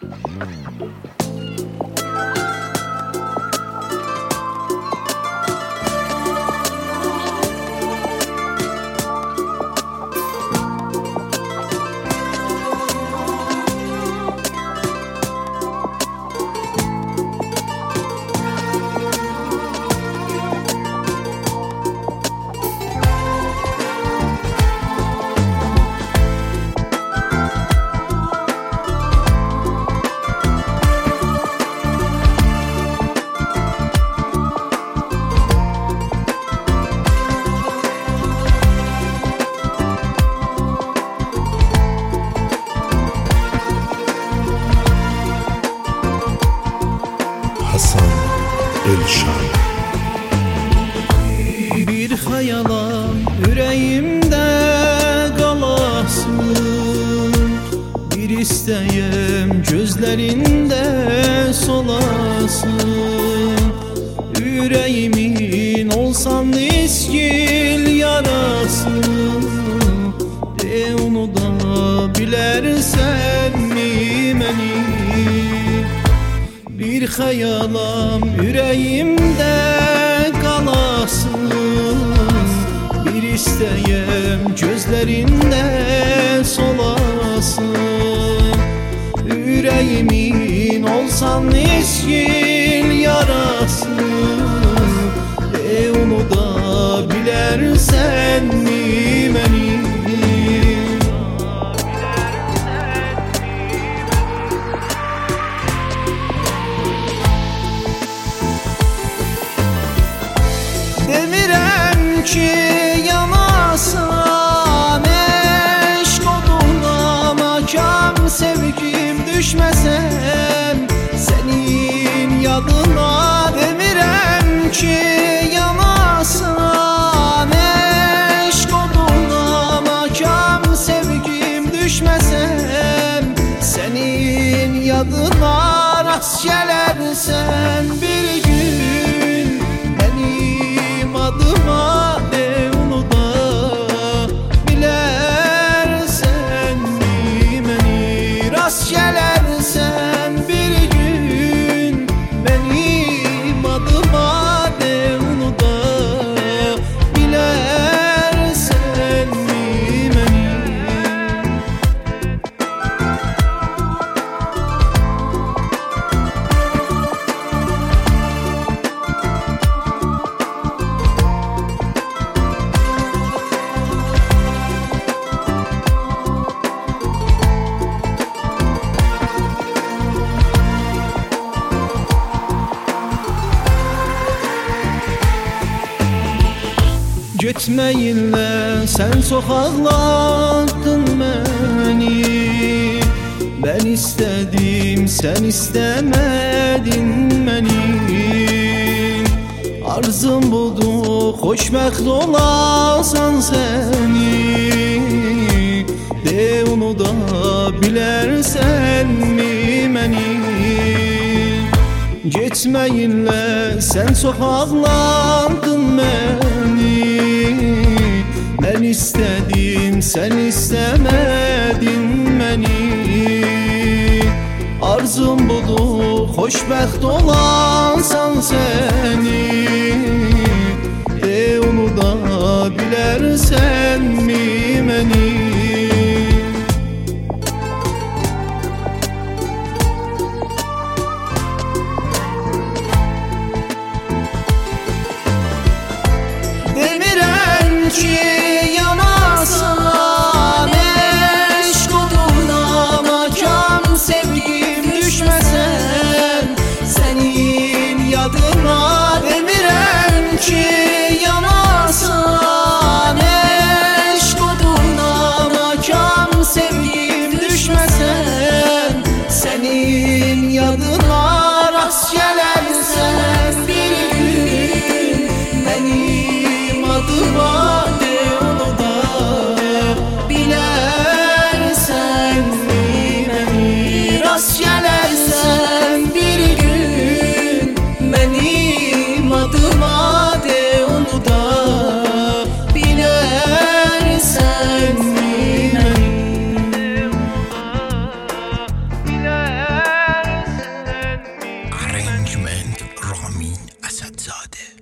Bir hayalan yüreğimde kalasın, bir isteyim gözlerinde solasın. Yüreğimin olsan iskil yarasın, de onu da bilersen mi beni? Bir hayalam yüreğimde kalasın, bir isteyim gözlerinde solasın. Yüreğimin olsan iskil yarasın, onu da bilersen mi beni? Demirəm ki yanasan, eşq oduna makam sevgim düşmesem senin yadına. Demirəm ki yanasan, eşq oduna makam sevgim düşmesem senin yadına. Rast gelersen bir gün benim adıma, de onu da bilersen mi beni? Rast gelersen bir gün benim adıma, de onu da bilersen mi beni? Gitmeyinle sen sokaklardın beni. Ben istedim sen istemedin beni. Arzum budur hoşbəxt olasan seni, de onu da bilersen mi beni? Gitmeyinle sen sokaklardın beni. Ben istedim sen istemedin beni. Arzum budur hoşbəxt olasan seni, de onu da bilersen mi beni? Demirəm ki yanasan, eşq oduna makam sevgim düşmesen senin yadına. Demirəm ki yanasan, eşq oduna makam sevgim düşmesen senin yadına. Rast gelersen bir gün benim adıma, de onu da bilersen mi beni? Rast gelersen bir gün benim adıma, de onu da bilersen mi beni? ارنجمنت رامین اسدزاده.